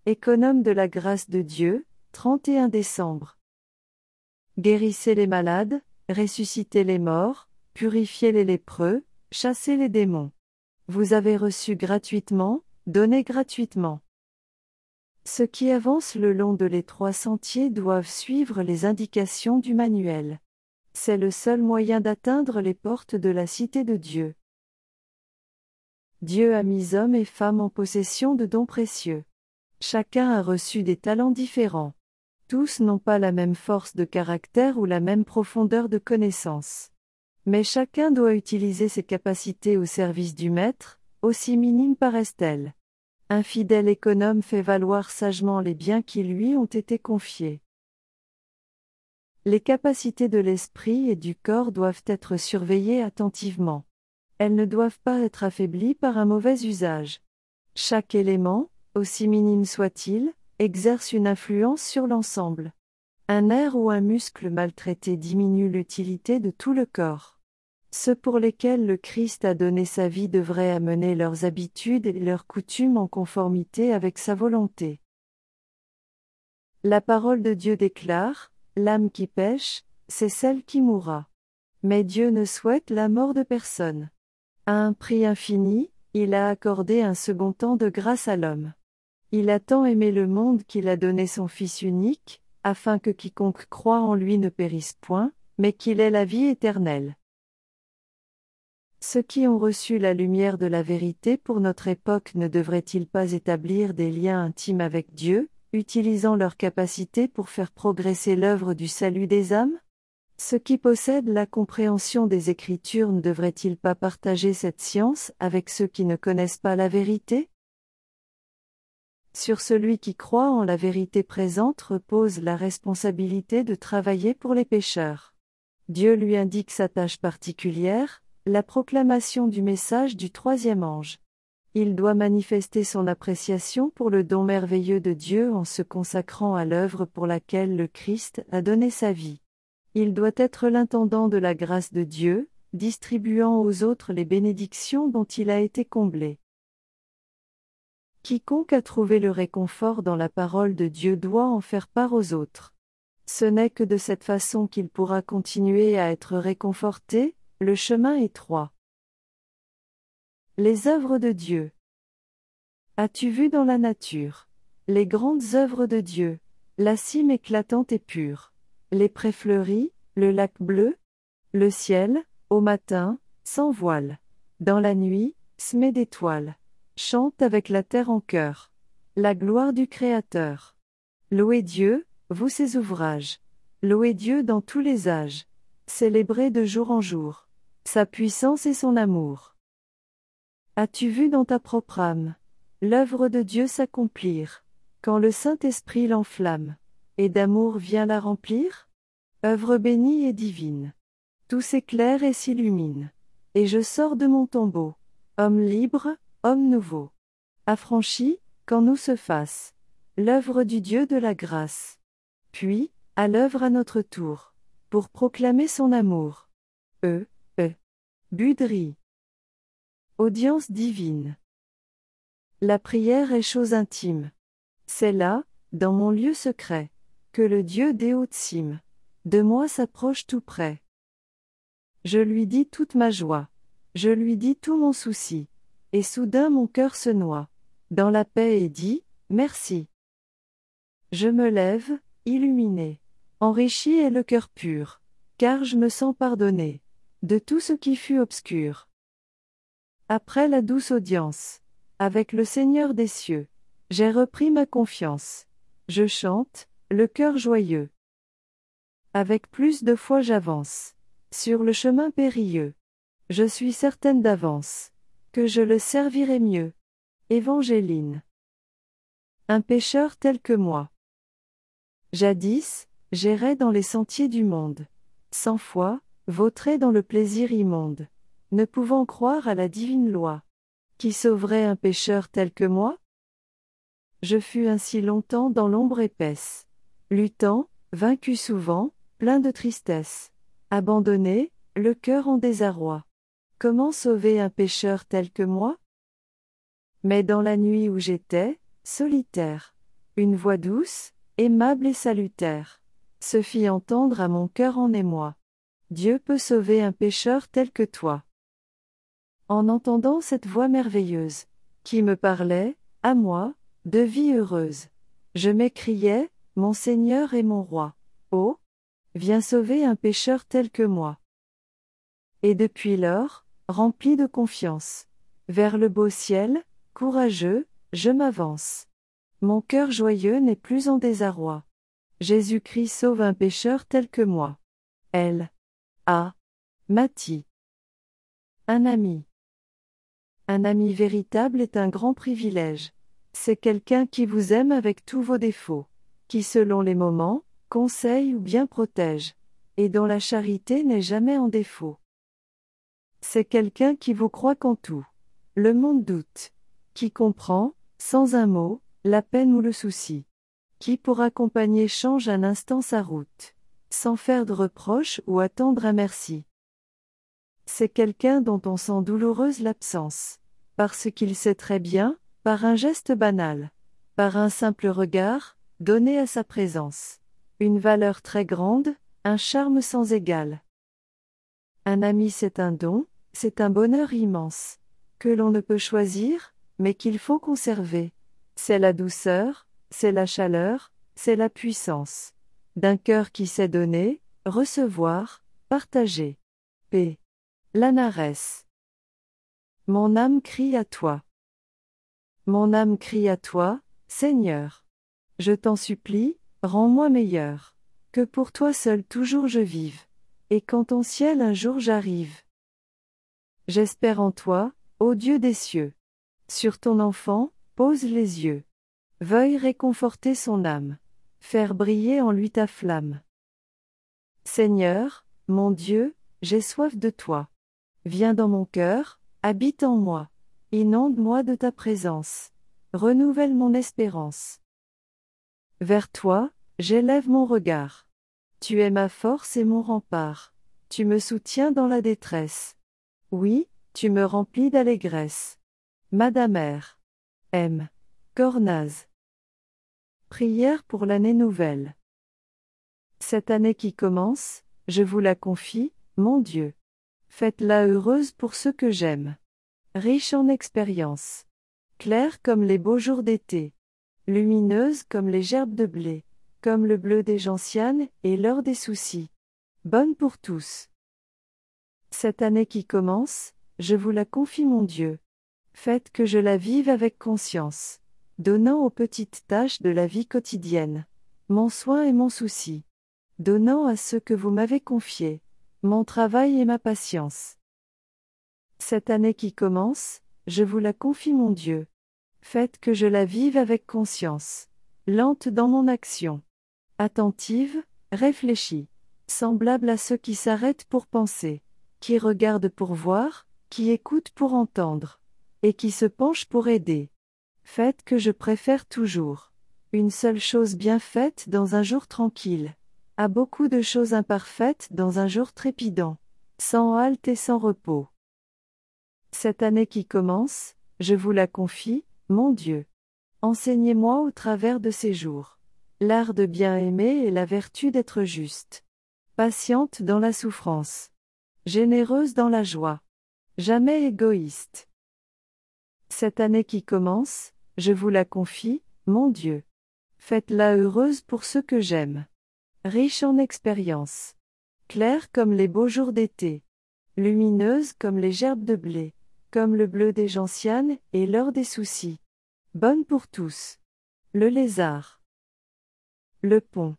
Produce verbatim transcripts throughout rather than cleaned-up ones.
Économe de la grâce de Dieu, trente et un décembre. Guérissez les malades, ressuscitez les morts, purifiez les lépreux, chassez les démons. Vous avez reçu gratuitement, donnez gratuitement. Ceux qui avancent le long de l'étroit sentier doivent suivre les indications du manuel. C'est le seul moyen d'atteindre les portes de la cité de Dieu. Dieu a mis hommes et femmes en possession de dons précieux. Chacun a reçu des talents différents. Tous n'ont pas la même force de caractère ou la même profondeur de connaissance. Mais chacun doit utiliser ses capacités au service du Maître, aussi minimes paraissent-elles. Un fidèle économe fait valoir sagement les biens qui lui ont été confiés. Les capacités de l'esprit et du corps doivent être surveillées attentivement. Elles ne doivent pas être affaiblies par un mauvais usage. Chaque élément, aussi minime soit-il, exerce une influence sur l'ensemble. Un nerf ou un muscle maltraité diminue l'utilité de tout le corps. Ceux pour lesquels le Christ a donné sa vie devraient amener leurs habitudes et leurs coutumes en conformité avec sa volonté. La parole de Dieu déclare, « L'âme qui pêche, c'est celle qui mourra. » Mais Dieu ne souhaite la mort de personne. À un prix infini, il a accordé un second temps de grâce à l'homme. Il a tant aimé le monde qu'il a donné son Fils unique, afin que quiconque croit en lui ne périsse point, mais qu'il ait la vie éternelle. Ceux qui ont reçu la lumière de la vérité pour notre époque ne devraient-ils pas établir des liens intimes avec Dieu, utilisant leur capacité pour faire progresser l'œuvre du salut des âmes? Ceux qui possèdent la compréhension des Écritures ne devraient-ils pas partager cette science avec ceux qui ne connaissent pas la vérité? Sur celui qui croit en la vérité présente repose la responsabilité de travailler pour les pécheurs. Dieu lui indique sa tâche particulière, la proclamation du message du troisième ange. Il doit manifester son appréciation pour le don merveilleux de Dieu en se consacrant à l'œuvre pour laquelle le Christ a donné sa vie. Il doit être l'intendant de la grâce de Dieu, distribuant aux autres les bénédictions dont il a été comblé. Quiconque a trouvé le réconfort dans la parole de Dieu doit en faire part aux autres. Ce n'est que de cette façon qu'il pourra continuer à être réconforté, le chemin étroit. Les œuvres de Dieu. As-tu vu dans la nature les grandes œuvres de Dieu, la cime éclatante et pure, les prés fleuris, le lac bleu, le ciel, au matin, sans voile, dans la nuit, semé d'étoiles, chante avec la terre en chœur, la gloire du Créateur. Louez Dieu, vous ses ouvrages. Louez Dieu dans tous les âges. Célébrez de jour en jour sa puissance et son amour. As-tu vu dans ta propre âme l'œuvre de Dieu s'accomplir, quand le Saint-Esprit l'enflamme, et d'amour vient la remplir? Œuvre bénie et divine. Tout s'éclaire et s'illumine. Et je sors de mon tombeau, homme libre, homme nouveau. Affranchi, quand nous se fasse l'œuvre du Dieu de la grâce. Puis, à l'œuvre à notre tour, pour proclamer son amour. E. E. Buderie. Audience divine. La prière est chose intime. C'est là, dans mon lieu secret, que le Dieu des hautes cimes, de moi s'approche tout près. Je lui dis toute ma joie, je lui dis tout mon souci, et soudain mon cœur se noie dans la paix et dit, merci. Je me lève, illuminé, enrichi et le cœur pur, car je me sens pardonné de tout ce qui fut obscur. Après la douce audience avec le Seigneur des cieux, j'ai repris ma confiance. Je chante, le cœur joyeux. Avec plus de foi j'avance sur le chemin périlleux. Je suis certaine d'avance que je le servirai mieux. Évangéline. Un pécheur tel que moi. Jadis, j'errais dans les sentiers du monde. Sans foi, vautrais dans le plaisir immonde, ne pouvant croire à la divine loi. Qui sauverait un pécheur tel que moi? Je fus ainsi longtemps dans l'ombre épaisse, luttant, vaincu souvent, plein de tristesse, abandonné, le cœur en désarroi. Comment sauver un pécheur tel que moi? Mais dans la nuit où j'étais, solitaire, Une voix douce, aimable et salutaire, se fit entendre à mon cœur en émoi. Dieu peut sauver un pécheur tel que toi. En entendant cette voix merveilleuse, qui me parlait, à moi, de vie heureuse, je m'écriai, mon Seigneur et mon Roi, oh, viens sauver un pécheur tel que moi. Et depuis lors, rempli de confiance, vers le beau ciel, courageux, je m'avance. Mon cœur joyeux n'est plus en désarroi. Jésus-Christ sauve un pécheur tel que moi. L. A. Mathie. Un ami. Un ami véritable est un grand privilège. C'est quelqu'un qui vous aime avec tous vos défauts, qui selon les moments, conseille ou bien protège, et dont la charité n'est jamais en défaut. C'est quelqu'un qui vous croit qu'en tout le monde doute, qui comprend, sans un mot, la peine ou le souci, qui pour accompagner change un instant sa route, sans faire de reproches ou attendre un merci. C'est quelqu'un dont on sent douloureuse l'absence, parce qu'il sait très bien, par un geste banal, par un simple regard, donner à sa présence une valeur très grande, un charme sans égal. Un ami c'est un don, c'est un bonheur immense, que l'on ne peut choisir, mais qu'il faut conserver. C'est la douceur, c'est la chaleur, c'est la puissance d'un cœur qui sait donner, recevoir, partager. P. Lanares. Mon âme crie à toi. Mon âme crie à toi, Seigneur. Je t'en supplie, rends-moi meilleur, que pour toi seul toujours je vive, et qu'en ton ciel un jour j'arrive. J'espère en toi, ô Dieu des cieux. Sur ton enfant, pose les yeux. Veuille réconforter son âme, faire briller en lui ta flamme. Seigneur, mon Dieu, j'ai soif de toi. Viens dans mon cœur, habite en moi. Inonde-moi de ta présence. Renouvelle mon espérance. Vers toi, j'élève mon regard. Tu es ma force et mon rempart. Tu me soutiens dans la détresse. Oui, tu me remplis d'allégresse. Madame R. M. Cornaz. Prière pour l'année nouvelle. Cette année qui commence, je vous la confie, mon Dieu. Faites-la heureuse pour ceux que j'aime. Riche en expérience. Claire comme les beaux jours d'été. Lumineuse comme les gerbes de blé. Comme le bleu des gentianes et l'or des soucis. Bonne pour tous. Cette année qui commence, je vous la confie, mon Dieu. Faites que je la vive avec conscience, donnant aux petites tâches de la vie quotidienne mon soin et mon souci, donnant à ceux que vous m'avez confiés mon travail et ma patience. Cette année qui commence, je vous la confie, mon Dieu. Faites que je la vive avec conscience, lente dans mon action, attentive, réfléchie, semblable à ceux qui s'arrêtent pour penser, qui regardent pour voir, qui écoutent pour entendre, et qui se penchent pour aider. Faites que je préfère toujours une seule chose bien faite dans un jour tranquille, à beaucoup de choses imparfaites dans un jour trépidant, sans halte et sans repos. Cette année qui commence, je vous la confie, mon Dieu. Enseignez-moi au travers de ces jours l'art de bien aimer et la vertu d'être juste. Patiente dans la souffrance. Généreuse dans la joie. Jamais égoïste. Cette année qui commence, je vous la confie, mon Dieu. Faites-la heureuse pour ceux que j'aime. Riche en expérience. Claire comme les beaux jours d'été. Lumineuse comme les gerbes de blé. Comme le bleu des gentianes et l'or des soucis. Bonne pour tous. Le lézard. Le pont.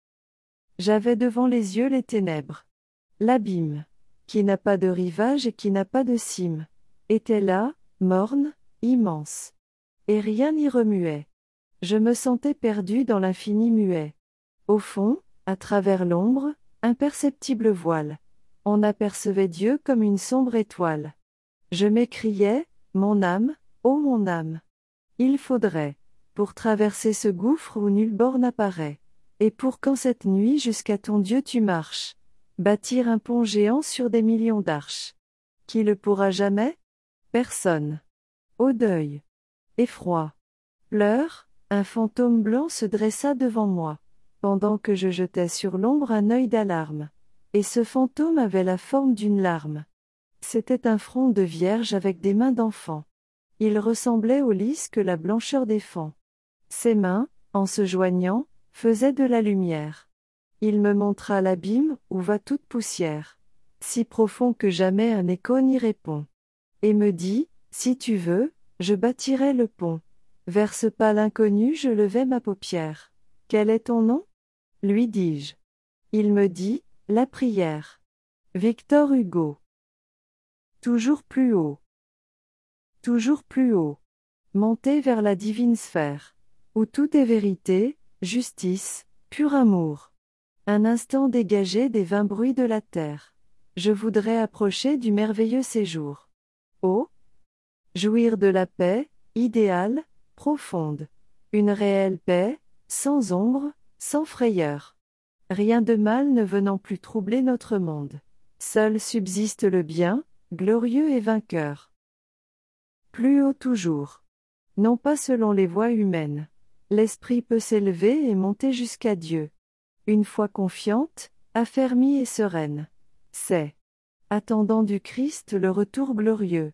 J'avais devant les yeux les ténèbres. L'abîme, qui n'a pas de rivage et qui n'a pas de cime, était là, morne, immense. Et rien n'y remuait. Je me sentais perdu dans l'infini muet. Au fond, à travers l'ombre, imperceptible voile, on apercevait Dieu comme une sombre étoile. Je m'écriais, mon âme, ô mon âme. Il faudrait, pour traverser ce gouffre où nulle borne apparaît, et pour quand cette nuit jusqu'à ton Dieu tu marches, bâtir un pont géant sur des millions d'arches. Qui le pourra jamais? Personne. Au deuil. Effroi. Pleurs, Un fantôme blanc se dressa devant moi, pendant que je jetais sur l'ombre un œil d'alarme. Et ce fantôme avait la forme d'une larme. C'était un front de vierge avec des mains d'enfant. Il ressemblait au lys que la blancheur défend. Ses mains, en se joignant, faisaient de la lumière. Il me montra l'abîme où va toute poussière, si profond que jamais un écho n'y répond. Et me dit, si tu veux, je bâtirai le pont. Vers ce pâle inconnu je levai ma paupière. Quel est ton nom? Lui dis-je. Il me dit, la prière. Victor Hugo. Toujours plus haut. Toujours plus haut. Monter vers la divine sphère, où tout est vérité, justice, pur amour. Un instant dégagé des vains bruits de la terre. Je voudrais approcher du merveilleux séjour. Oh! Jouir de la paix, idéale, profonde. Une réelle paix, sans ombre, sans frayeur. Rien de mal ne venant plus troubler notre monde. Seul subsiste le bien, glorieux et vainqueur. Plus haut toujours. Non pas selon les voies humaines. L'esprit peut s'élever et monter jusqu'à Dieu. Une foi confiante, affermie et sereine. C'est, attendant du Christ le retour glorieux.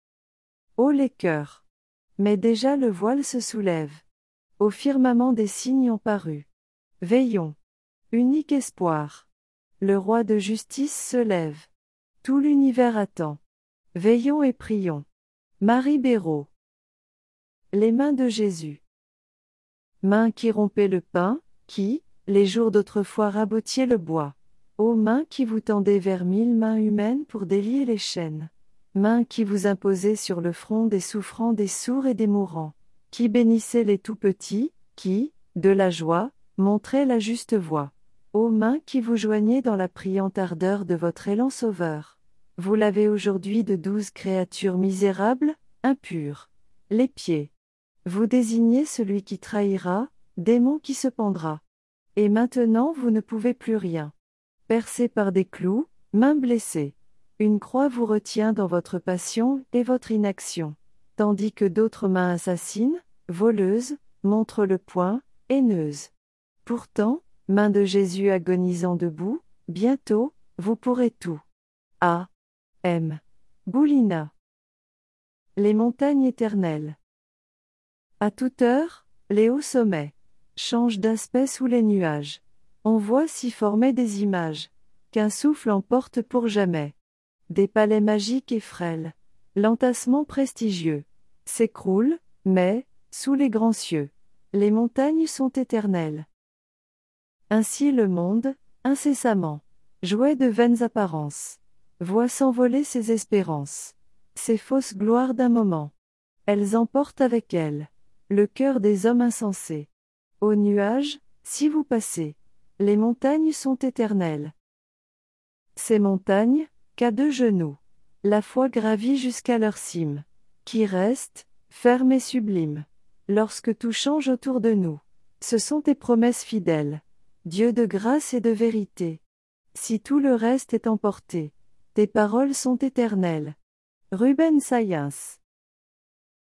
Ô les cœurs! Mais déjà le voile se soulève. Au firmament des signes ont paru. Veillons. Unique espoir. Le roi de justice se lève. Tout l'univers attend. Veillons et prions. Marie Béraud. Les mains de Jésus. Mains qui rompaient le pain, qui, les jours d'autrefois rabotiez le bois. Ô mains qui vous tendez vers mille mains humaines pour délier les chaînes. Mains qui vous imposez sur le front des souffrants, des sourds et des mourants. Qui bénissez les tout petits, qui, de la joie, montraient la juste voie. Ô mains qui vous joignez dans la priante ardeur de votre élan sauveur. Vous lavez aujourd'hui de douze créatures misérables, impures. Les pieds. Vous désignez celui qui trahira, démon qui se pendra. Et maintenant vous ne pouvez plus rien. Percé par des clous, mains blessées. Une croix vous retient dans votre passion et votre inaction. Tandis que d'autres mains assassines, voleuses, montrent le poing, haineuses. Pourtant, main de Jésus agonisant debout, bientôt, vous pourrez tout. A. M. Boulina. Les montagnes éternelles. À toute heure, les hauts sommets changent d'aspect sous les nuages. On voit s'y former des images, qu'un souffle emporte pour jamais. Des palais magiques et frêles, l'entassement prestigieux, s'écroule, mais, sous les grands cieux, les montagnes sont éternelles. Ainsi le monde, incessamment, jouet de vaines apparences, voit s'envoler ses espérances, ses fausses gloires d'un moment. Elles emportent avec elles le cœur des hommes insensés. Aux nuages, si vous passez, les montagnes sont éternelles. Ces montagnes, qu'à deux genoux, la foi gravit jusqu'à leur cime, qui reste, ferme et sublime. Lorsque tout change autour de nous, ce sont tes promesses fidèles, Dieu de grâce et de vérité. Si tout le reste est emporté, tes paroles sont éternelles. Rubens Sayens.